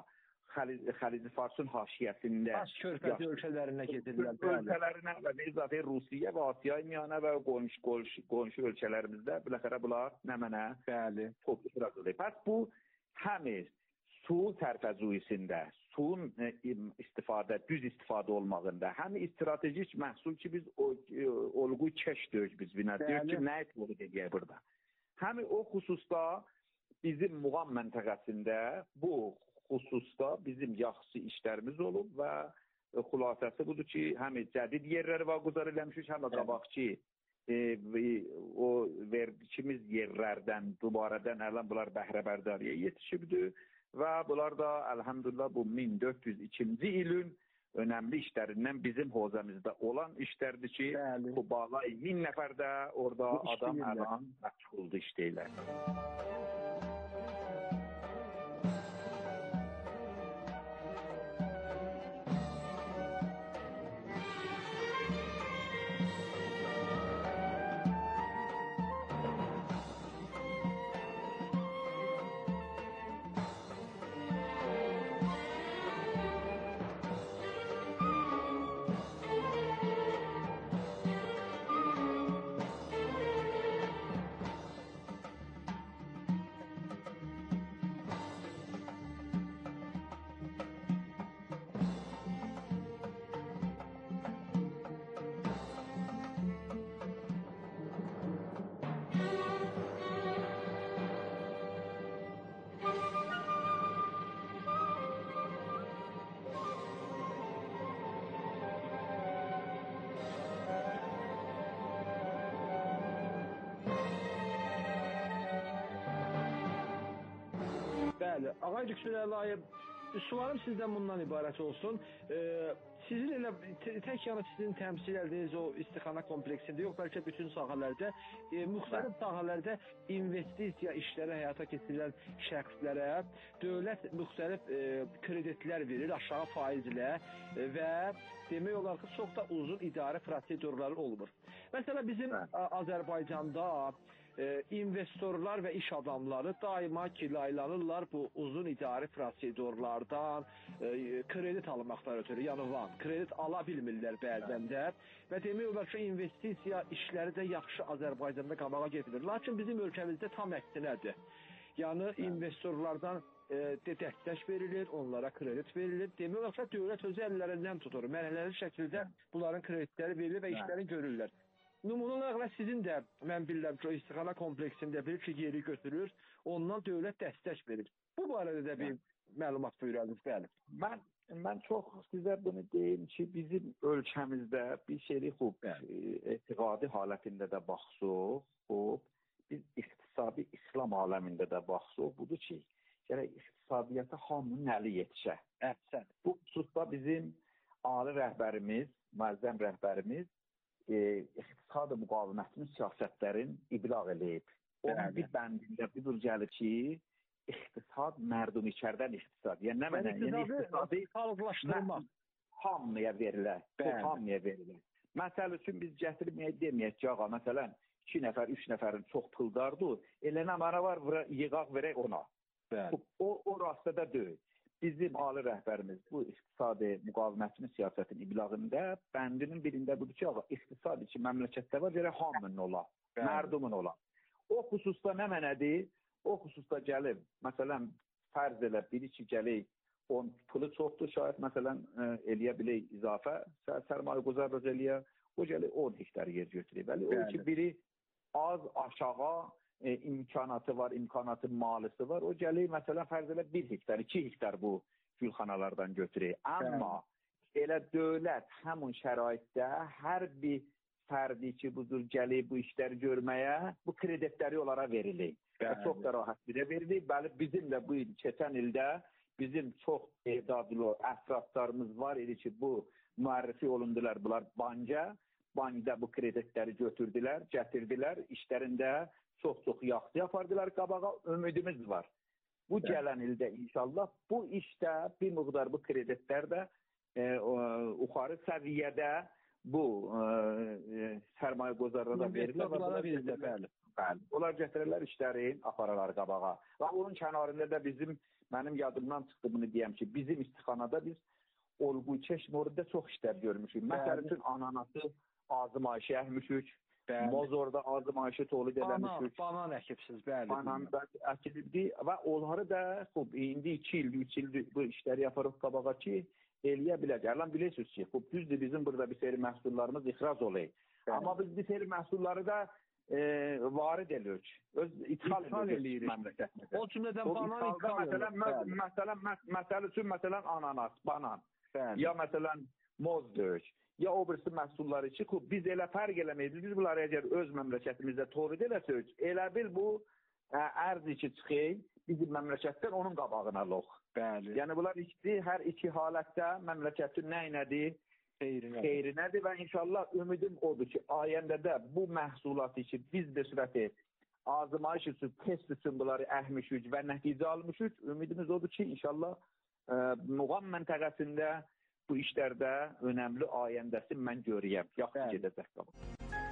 Xəlici Farsın haşiyəsində Baş körfəzi ölkələrinə gedirlər. Ölkələrinə və izafə Rusiya və Asiya imyanə və qonşu, qonşu, qonşu ölkələrimizdə biləxərə bunlar nə mənə çox ixracıdır. Pəs bu həmiz su sərfəzuyisində, suyun istifadə, düz istifadə olmağında, həm stratejik məhsul ki biz o, olğu keş döyük biz bina. Deyək ki, nə et olğu deyək burada. Həm o xüsusda bizim Muğam məntəqəsində bu xüsusda bizim yaxşı işlərimiz olub və xülasəsi budur ki, həm cədid yerləri vaquzar eləmişik, həm də qabaqçı e, o verdikimiz yerlərdən, dubarədən ələn bunlar bəhrəbərdariyə yetişibdir və bunlar da əlhəmdülillah bu min dörd yüz ikinci ilin önəmli işlərindən bizim hozamızda olan işlərdir ki, bu bağla min nəfər də orada adam əlan məşğuldur işləyirlər. Bəli, Ağay Yüksel Əlayev, sualım sizdən bundan ibarət olsun. Ee, sizin elə tək yanı sizin təmsil edildiyiniz o istixana kompleksində yox, bəlkə bütün sahələrdə, e, müxtəlif sahələrdə investisiya işləri həyata keçirilən şəxslərə dövlət müxtəlif e, kreditlər verir aşağı faizlə e, və demək olar ki, çox da uzun idarə prosedurları olmur. Məsələn, bizim Azərbaycanda e, investorlar və iş adamları daima kilaylanırlar bu uzun idarə prosedurlardan, e, kredit almaqdan ötürü, yəni van, kredit ala bilmirlər bəzən də və demək olar ki, investisiya işləri də yaxşı Azərbaycanda qabağa getmir. Lakin bizim ölkəmizdə tam əksinədir. Yəni investorlardan e, de dəstək verilir, onlara kredit verilir. Demək olar ki, dövlət özü əllərindən tutur. Mərhələli şəkildə bunların kreditləri verilir və işləri görürlər. Nümunə olaraq sizin də, mən bilirəm ki, o istixana kompleksində bir ki, yeri götürür, ondan dövlət dəstək verir. Bu barədə də bir məlumat buyuraldınız, bəli. Mən, mən çox sizə bunu deyim ki, bizim ölkəmizdə bir şeyli xub, etiqadi halətində də baxsıq, xub, biz iqtisadi İslam aləmində də baxsıq, budur ki, gərək iqtisadiyyata hamının əli yetişə. Əhsən. Bu xüsusda bizim ali rəhbərimiz, müəzzəm rəhbərimiz, E, iqtisadi müqavimətinin siyasətlərin iblağ eləyib. Onun bir bəndində budur gəlir ki, iqtisad mərdum içərdən iqtisad. Yəni nə mənə? Yəni iqtisadi kalıqlaşdırmaq. Hamıya verilir. Hamıya verilir. Məsəl üçün biz gətirməyək deməyək ki, ağa, məsələn, iki nəfər, üç nəfərin çox puldardır. Elə nə mənə var, yığaq verək ona. O, o rastədə deyil. Bizim ali rəhbərimiz bu iqtisadi müqavimətinin siyasətin iblağında bəndinin birində budur ki, iqtisad için məmləkətdə var, gərək hamının ola, mərdumun ola. O xüsusda nə mənədir? O xüsusda gəlib, məsələn, fərz elə biri ki, gələk, onun pulu çoxdur, şayət, məsələn, eləyə bilək izafə, sərmayə quzarız eləyə, o gələk on hektar yer götürək. Bəli, o ki, biri az, aşağı, E, imkanatı var, imkanatı malısı var. O gəlir, məsələn, fərz elə bir hektar, iki hektar bu gülxanalardan götürək. Amma elə dövlət həmin şəraitdə hər bir fərdi ki, budur gəlir bu işləri görməyə, bu kreditləri onlara verilir. Çox da rahat birə verilir. Bəli, bizim də bu keçən ildə bizim çox edadlı əfratlarımız var idi ki, bu müərrifi olundular bunlar banka. Bankda bu kreditləri götürdülər, gətirdilər. İşlərində çox-çox yaxşı yapardılar, qabağa ümidimiz var. Bu gələn ildə inşallah bu işdə bir miqdar bu kreditlər də e, yuxarı səviyyədə bu e, sərmayə qozarlara verilir. Bəli. Bəli. Onlar gətirirlər işlərin, apararlar qabağa. Və onun kənarında da bizim, mənim yadımdan çıxdı bunu deyəm ki, bizim istixanada biz olğu çeşmorda çox işlər görmüşük. Məsəl üçün ananası azımayışı əhmişük. Mozorda azımayışı tolid eləmişik. Banan əkibsiz, bəli. Banan əkilibdir və onları da xub, indi iki il, üç il bu işləri yaparıq qabağa ki, eləyə biləcək. Ələn bilirsiniz ki, xub, düzdür bizim burada bir seri məhsullarımız ixrac olayıq. Amma biz bir seri məhsulları da e, varid edirik. Öz ithal edirik məmləkətimizə. O cümlədən banan ithal edirik. Məsələn, məsəl üçün, məsələn, ananas, banan, ya məsələn, moz döyük. Ya o birisi məhsulları ki, biz elə fərq eləməyik. Biz bunları əgər öz məmləkətimizdə torid eləsək, elə bil bu ərz ki çıxır, bizim məmləkətdən onun qabağına lox. Bəli. Yəni bunlar ikisi, hər iki halətdə məmləkətin nə inədir? Xeyrinədir. Xeyrinədir və inşallah ümidim odur ki, ayəndə də bu məhsulatı ki, biz də sürəti azmayış üçün, test üçün bunları əhmişik və nəticə almışıq. Ümidimiz odur ki, inşallah ə, Muğam məntəqəsində bu işlərdə önəmli ayəndəsi mən görəyəm. Yaxşı gedəcək qabaq.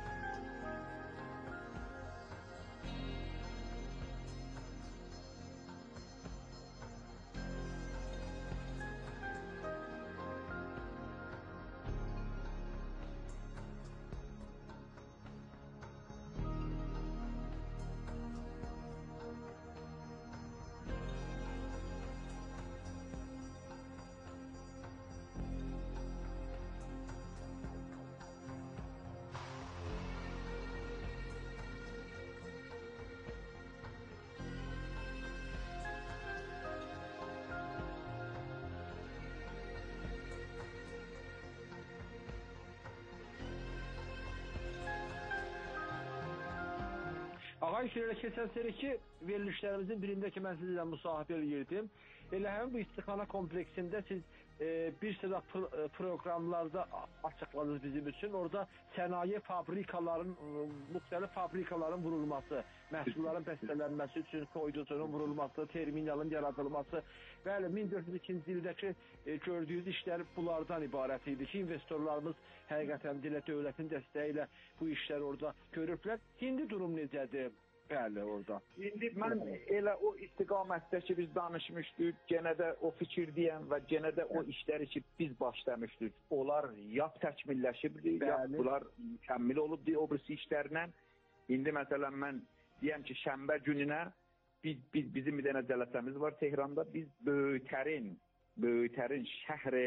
Ağay şöyle keçən seriki verilişlərimizin birində ki, mən sizlə müsahibə edirdim. Elə həmin bu istixana kompleksində siz e, bir sıra pro proqramlarda açıqladınız bizim üçün. Orada sənaye fabrikaların, e, müxtəlif fabrikaların vurulması, məhsulların bəstələnməsi üçün koyducunun vurulması, terminalın yaradılması. Bəli, min dörd yüz ikinci ildəki e, gördüyünüz işlər bunlardan ibarət idi ki, investorlarımız həqiqətən dilə dövlətin dəstəyi ilə bu işlər orada görüblər. İndi durum necədir? Bəli, orada. İndi mən elə o istiqamətdə ki, biz danışmışdıq, genə də o fikirdəyəm və genə də o işləri ki, biz başlamışdıq. Onlar ya təkmilləşibdir, ya bunlar mükəmmil olubdur o birisi işlərlə. İndi məsələn mən deyəm ki, şənbə gününə biz, biz, bizim bir dənə cələsəmiz var Tehranda. Biz Böyükərin, Böyükərin şəhri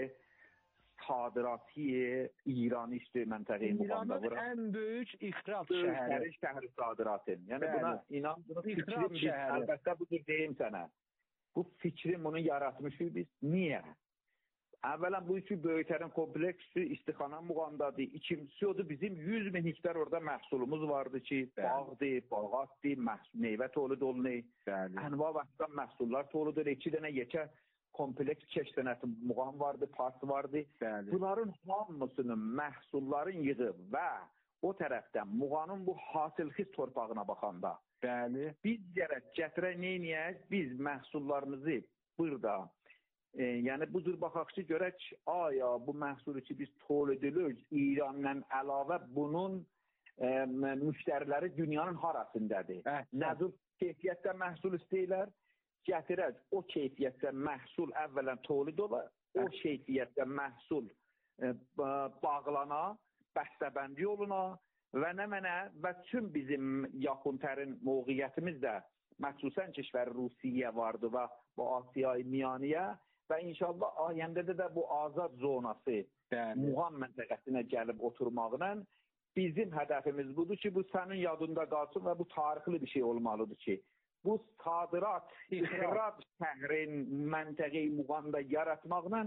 sadiratı İranı işte məntəqəyi Muğamda İranın ən böyük ixrac şəhəri. Böyükərin şəhri sadiratın. Yəni buna inan, bunu fikrim biz, əlbəttə bu cür deyim sənə. Bu fikrim bunu yaratmışıq biz. Niyə? Əvvələn bu üçü Böyükərin kompleksi istixana Muğamdadır. İkincisi odur, bizim yüz min hektar orada məhsulumuz vardı ki, bağdır, bağatdır, meyvə tolu dolunur, ənva vaxtdan məhsullar toludur, iki dənə yekə kompleks keşsənəti Muğam vardı, park vardı. Bəli. Bunların hamısının məhsulların yığı və o tərəfdən Muğanın bu hasilxiz torpağına baxanda Bəli. biz gərək gətirək neyniyək? Biz məhsullarımızı burada e, yəni bu cür baxaq ki, görək aya bu məhsulu ki biz tol edirik, İranla əlavə bunun e, müştəriləri dünyanın harasındadır. Nə cür keyfiyyətdə məhsul istəyirlər? Gətirək, o keyfiyyətdə məhsul əvvələn tolid ola, o keyfiyyətdə məhsul e, bağlana, bəstəbəndi oluna və nə mənə və tüm bizim yaxın tərin mövqiyyətimiz də məxsusən kişvər Rusiya vardı və bu Asiyayı Miyaniyə və inşallah ayəndədə də bu azad zonası Muğam məntəqəsinə gəlib oturmaqla bizim hədəfimiz budur ki, bu sənin yadında qalsın və bu tarixli bir şey olmalıdır ki, bu sadirat, ixrac şəhrin məntəqəyi Muğamda yaratmaqla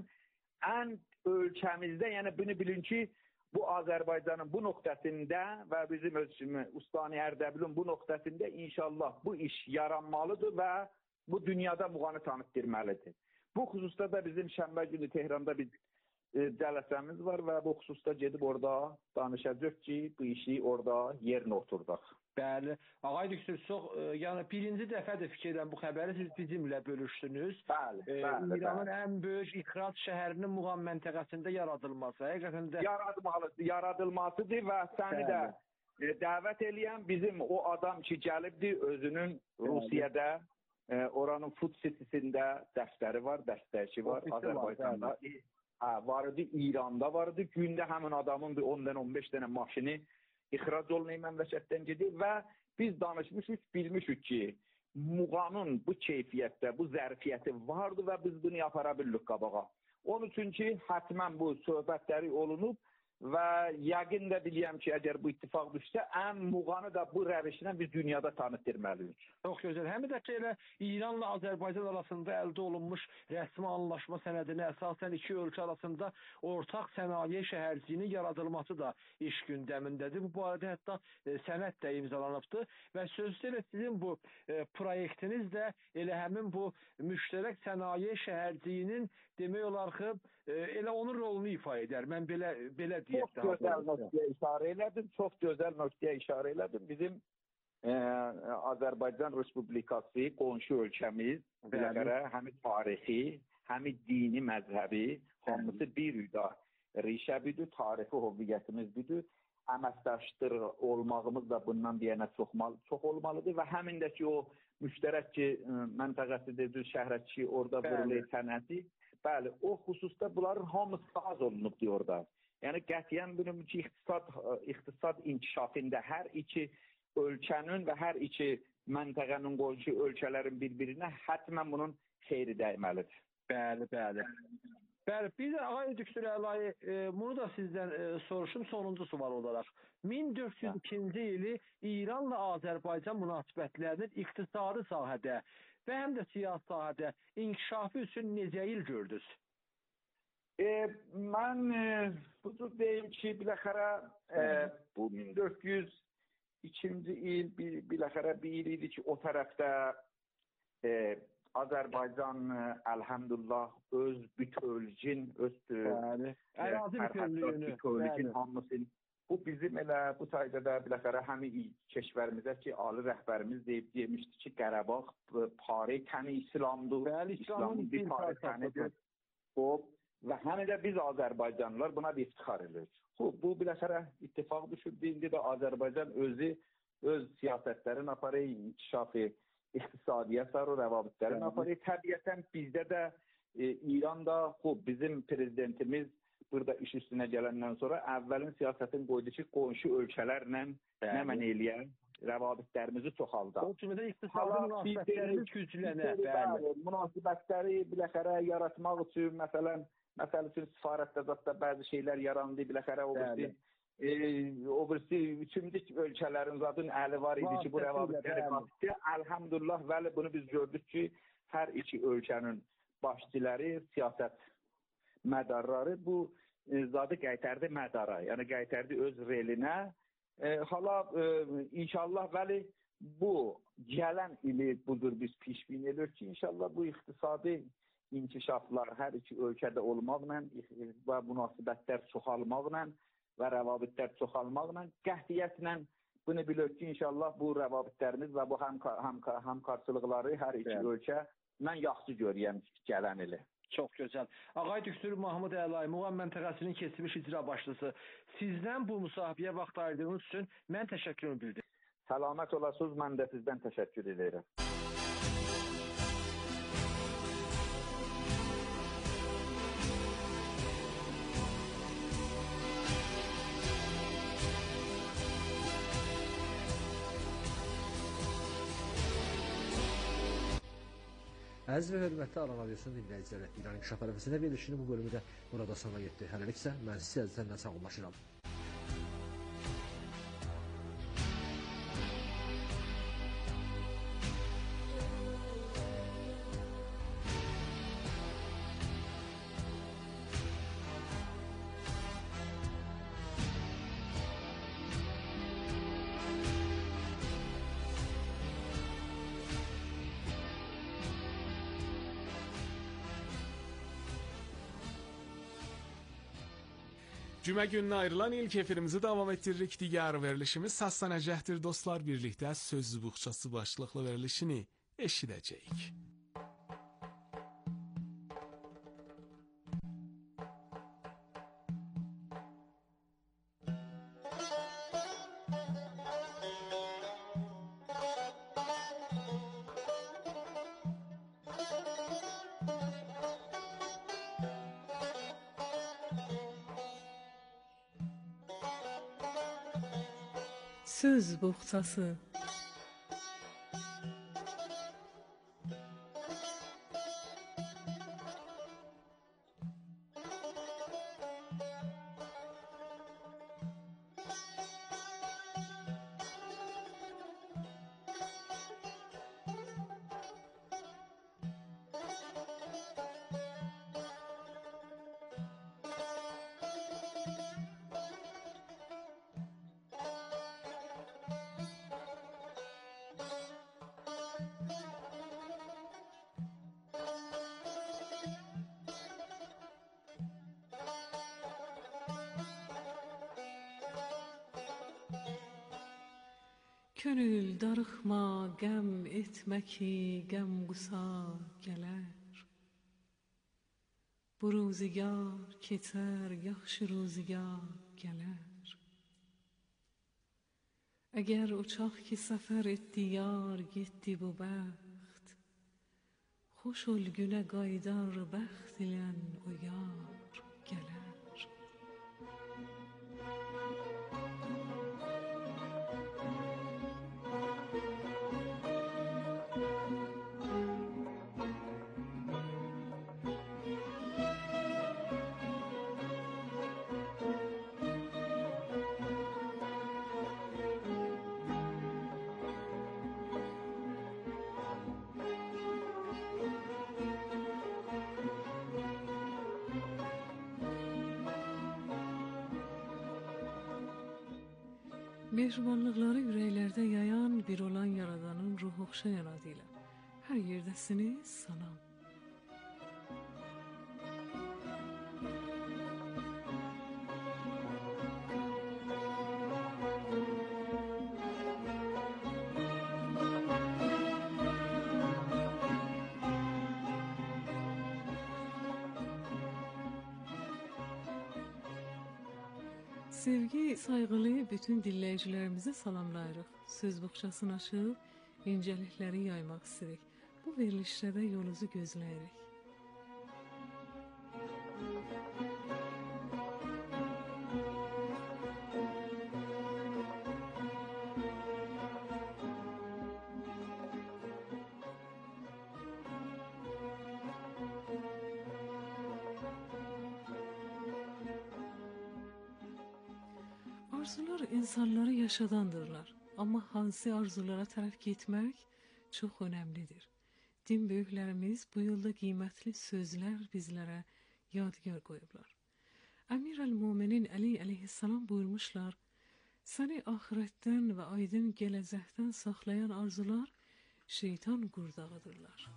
ən ölkəmizdə, yəni bunu bilin ki, bu Azərbaycanın bu nöqtəsində və bizim ölçümü Ustani Ərdəbilin bu nöqtəsində inşallah bu iş yaranmalıdır və bu dünyada Muğanı tanıtdırmalıdır. Bu xüsusda da bizim şənbə günü Tehranda bir e, cələsəmiz var və bu xüsusda gedib orada danışacaq ki, bu işi orada yerinə oturdaq. Bəli. Ağay Düksür, çox, e, yəni birinci dəfədir fikirdən bu xəbəri siz bizimlə bölüşdünüz. Bəli, e, bəli. İranın bəli. ən böyük ixrac şəhərinin Muğam məntəqəsində yaradılması. Həqiqətən də yaradılmalıdır, yaradılmasıdır və səni də e, dəvət eləyən bizim o adam ki gəlibdi özünün Rusiyada e, oranın Food City-sində dəftəri var, dəstəkçi var, Azərbaycanda hə, var idi, İranda var idi. Gündə həmin adamın bir on dənə on beş dənə maşını ixrac olunayım məmləkətdən gedir və biz danışmışıq, bilmişik ki, Muğanın bu keyfiyyətdə, bu zərfiyyəti vardı və biz bunu yapara bildik qabağa. Onun üçün ki, hətmən bu söhbətləri olunub və yəqin də bilirəm ki, əgər bu ittifaq düşsə, ən muğanı da bu rəvişlə biz dünyada tanıtdırmalıyıq. Çox gözəl. Həm də ki, elə İranla Azərbaycan arasında əldə olunmuş rəsmi anlaşma sənədinə əsasən iki ölkə arasında ortaq sənaye şəhərciyinin yaradılması da iş gündəmindədir. Bu barədə hətta e, sənəd də imzalanıbdır və sözdə elə sizin bu e, proyektiniz də elə həmin bu müştərək sənaye şəhərciyinin demək olar ki, e, elə onun rolunu ifa edər. Mən belə belə deyək. Çox gözəl nöqtəyə işarə elədim. Çox gözəl nöqtəyə işarə elədim. Bizim e, Azərbaycan Respublikası qonşu ölkəmiz biləqərə həmi tarixi, həmi dini məzhəbi, hamısı bir üdə rişəbidir, tarixi hüviyyətimiz budur. Əməkdaşdır olmağımız da bundan deyənə çox, çox olmalıdır və həmin də ki, o müştərək ki, məntəqəsidir, düz şəhrətçi, orada vurulur sənəti. Bəli, o xüsusda bunların hamısı az olunubdur orada. Yəni qətiyyən bunun ki, iqtisad, iqtisad inkişafında hər iki ölkənin və hər iki məntəqənin qonşu ölkələrin bir-birinə həttəmən bunun xeyri dəyməlidir. Bəli, bəli. Bəli, bir də Ağay Doktor Əlayi, e, bunu da sizdən e, soruşum sonuncu sual olaraq. min dörd yüz ikinci ili İranla Azərbaycan münasibətlərinin iqtisadi sahədə və həm də siyasi sahədə inkişafı üçün necə il gördünüz? E, mən e, bu cür deyim ki, biləxərə e, bu min dörd yüz ikinci il, biləxərə bir il idi ki, o tərəfdə e, Azərbaycan e, əlhəmdülillah öz bütövlüyün, öz bəli, ərazi bütövlüyünü, hamısını, bu bizim elə bu sayda da biləxərə həmi keşvərimizə ki, ali rəhbərimiz deyib demişdi ki, Qarabağ pare təni İslamdır, bəli, İslamın bir pare tənidir. O və həmin də biz Azərbaycanlılar buna bir iftixar edirik. Bu biləxərə ittifaq düşüb, indi də Azərbaycan özü öz siyasətlərini aparır, inkişafı, iqtisadiyyat sarı rəvabitlərini aparır. Təbiətən bizdə də e, İranda, xub, bizim prezidentimiz burada iş üstünə gələndən sonra əvvəlin siyasətin qoydu ki, qonşu ölkələrlə nə mən eləyər, rəvabitlərimizi çoxaldaq. O cümlədə iqtisadi münasibətlərimiz güclənə, bəli. Münasibətləri biləxərə yaratmaq üçün, məsələn, Məsəl üçün, sifarətdə zatda bəzi şeylər yarandı, biləxərə o birisi, e, o birisi üçüncü ölkələrin zadın əli var idi ki, bu rəvabitləri qatdı. Əlhamdülillah, vəli bunu biz gördük ki, hər iki ölkənin başçıları, siyasət mədarları bu e, zadı qaytardı mədara, yəni qaytardı öz relinə. E, hala, e, inşallah, vəli bu gələn ili budur biz pişbin edirik ki, inşallah bu iqtisadi inkişaflar hər iki ölkədə olmaqla və münasibətlər çoxalmaqla və rəvabitlər çoxalmaqla qətiyyətlə bunu bilirik ki, inşallah bu rəvabitlərimiz və bu həmkarçılıqları hər iki ölkə mən yaxşı görürəm gələn ili. Çox gözəl. Ağay Doktor Mahmud Əlayi, Muğam məntəqəsinin keçmiş icra başçısı, sizdən bu müsahibəyə vaxt ayırdığınız üçün mən təşəkkür bildirirəm. Səlamət olasınız, mən də sizdən təşəkkür edirəm. Əziz və hörmətli Aran Radiosunun dinləyiciləri, İran İnkişaf Ərəfəsində verilişinin bu bölümü də burada sona getdi. Hələlik isə mən sizi əzizlərlə sağollaşıram. Cümə gününə ayrılan ilk efirimizi davam ettiririk. Digər verilişimiz Səslənəcəkdir dostlar, birlikdə söz buxçası başlıqlı verilişini eşidəcəyik. Söz buxçası. Könül darıxma, qəm etmə ki, qəm qusa gələr. Bu ruzigar keçər, yaxşı ruzigar gələr. Əgər uçaq ki səfər etdi yar, getdi bu bəxt, xoş ol günə qaydar, bəxt ilən o yar gələr. Mehribanlıqları ürəklərdə yayan bir olan Yaradanın ruh oxşayan adıyla. Hər yerdəsiniz, salam. Sevgi, sayğılı bütün dinləyicilərimizi salamlayırıq. Söz boğçasını açıb, incəlikləri yaymaq istəyirik. Bu verilişdə də yolunuzu gözləyirik. Arzular insanları yaşadandırlar. Amma hansı arzulara tərəf getmək çox önəmlidir. Din böyüklərimiz bu yolda qiymətli sözlər bizlərə yadigar qoyublar. Əmir əl-Müminin Əli əleyhissalam buyurmuşlar, səni axirətdən və aydın gələcəkdən saxlayan arzular şeytan qurdağıdırlar.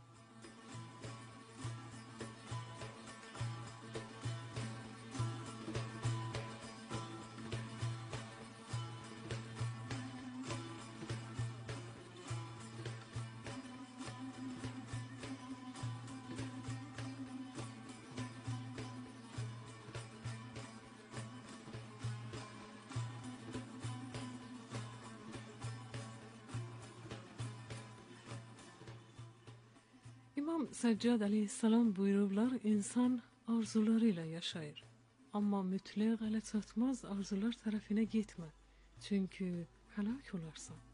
İmam Səccad əleyhissalam buyururlar, insan arzularıyla yaşayır. Amma mütləq ələ çatmaz arzular tərəfinə getmə. Çünki həlak olarsan.